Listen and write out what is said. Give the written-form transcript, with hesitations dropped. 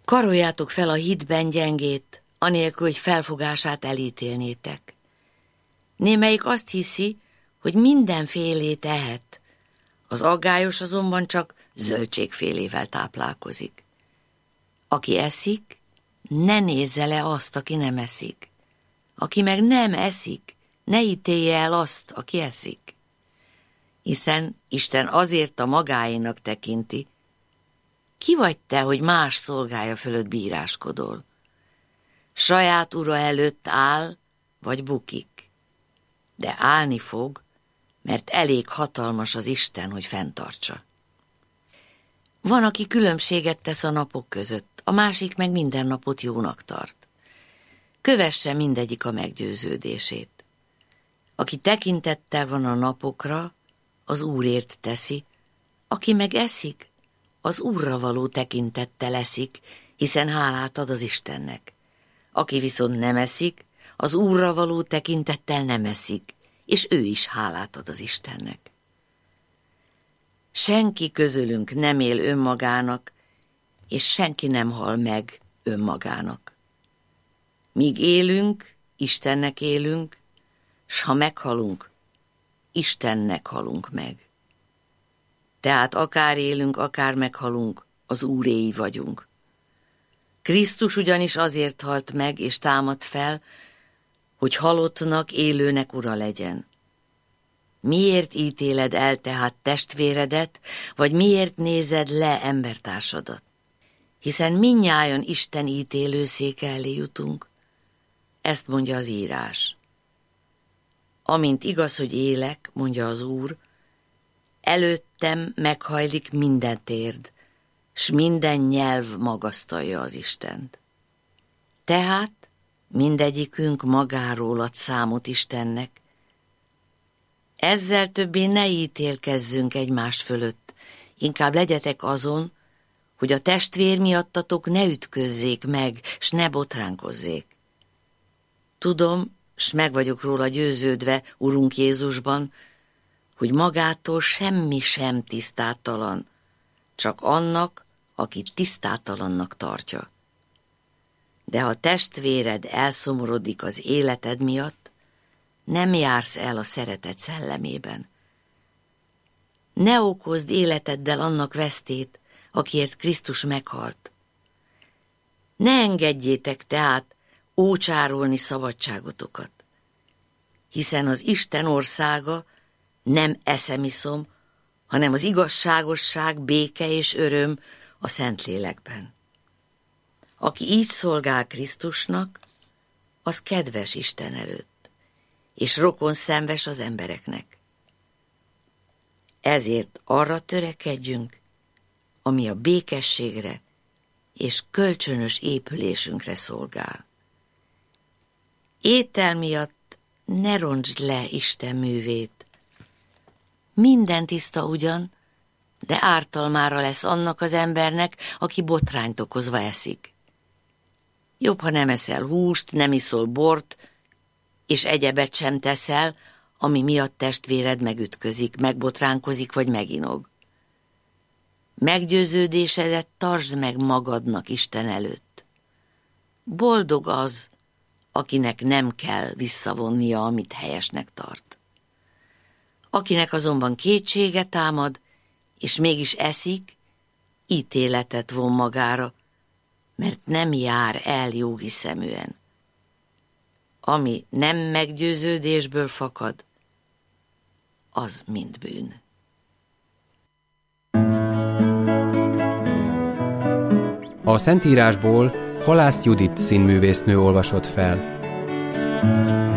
Karoljátok fel a hitben gyengét, anélkül, hogy felfogását elítélnétek. Némelyik azt hiszi, hogy mindenfélét ehet, az aggályos azonban csak zöldségfélével táplálkozik. Aki eszik, ne nézze le azt, aki nem eszik. Aki meg nem eszik, ne ítélje el azt, aki eszik. Hiszen Isten azért a magáénak tekinti. Ki vagy te, hogy más szolgája fölött bíráskodol? Saját ura előtt áll, vagy bukik. De állni fog, mert elég hatalmas az Isten, hogy fenntartsa. Van, aki különbséget tesz a napok között, a másik meg minden napot jónak tart. Kövesse mindegyik a meggyőződését. Aki tekintettel van a napokra, az Úrért teszi, aki meg eszik, az Úrra való tekintettel eszik, hiszen hálát ad az Istennek. Aki viszont nem eszik, az Úrra való tekintettel nem eszik, és ő is hálát ad az Istennek. Senki közülünk nem él önmagának, és senki nem hal meg önmagának. Míg élünk, Istennek élünk, s ha meghalunk, Istennek halunk meg. Tehát akár élünk, akár meghalunk, az Úréi vagyunk. Krisztus ugyanis azért halt meg és támadt fel, hogy halottnak, élőnek ura legyen. Miért ítéled el tehát testvéredet, vagy miért nézed le embertársadat? Hiszen mindnyájan Isten ítélőszéke elé jutunk. Ezt mondja az írás. Amint igaz, hogy élek, mondja az Úr, előttem meghajlik minden térd, s minden nyelv magasztalja az Istent. Tehát mindegyikünk magáról ad számot Istennek. Ezzel többé ne ítélkezzünk egymás fölött, inkább legyetek azon, hogy a testvér miattatok ne ütközzék meg, s ne botránkozzék. Tudom, s meg vagyok róla győződve, Urunk Jézusban, hogy magától semmi sem tisztátalan, csak annak, aki tisztátalannak tartja. De ha testvéred elszomorodik az életed miatt, nem jársz el a szeretet szellemében. Ne okozd életeddel annak vesztét, akiért Krisztus meghalt. Ne engedjétek tehát ócsárolni szabadságotokat, hiszen az Isten országa nem eszemiszom, hanem az igazságosság, béke és öröm a Szentlélekben. Aki így szolgál Krisztusnak, az kedves Isten előtt, és rokonszenves az embereknek. Ezért arra törekedjünk, ami a békességre és kölcsönös épülésünkre szolgál. Étel miatt ne rontsd le Isten művét. Minden tiszta ugyan, de ártalmára lesz annak az embernek, aki botrányt okozva eszik. Jobb, ha nem eszel húst, nem iszol bort, és egyebet sem teszel, ami miatt testvéred megütközik, megbotránkozik vagy meginog. Meggyőződésedet tartsd meg magadnak Isten előtt. Boldog az, akinek nem kell visszavonnia, amit helyesnek tart. Akinek azonban kétsége támad, és mégis eszik, ítéletet von magára, mert nem jár el jóhiszeműen. Ami nem meggyőződésből fakad, az mind bűn. A Szentírásból Halász Judit színművésznő olvasott fel.